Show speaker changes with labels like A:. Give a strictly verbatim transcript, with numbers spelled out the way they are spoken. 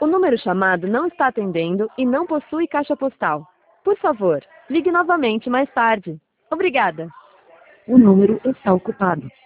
A: O número chamado não está atendendo e não possui caixa postal. Por favor, ligue novamente mais tarde. Obrigada.
B: O número está ocupado.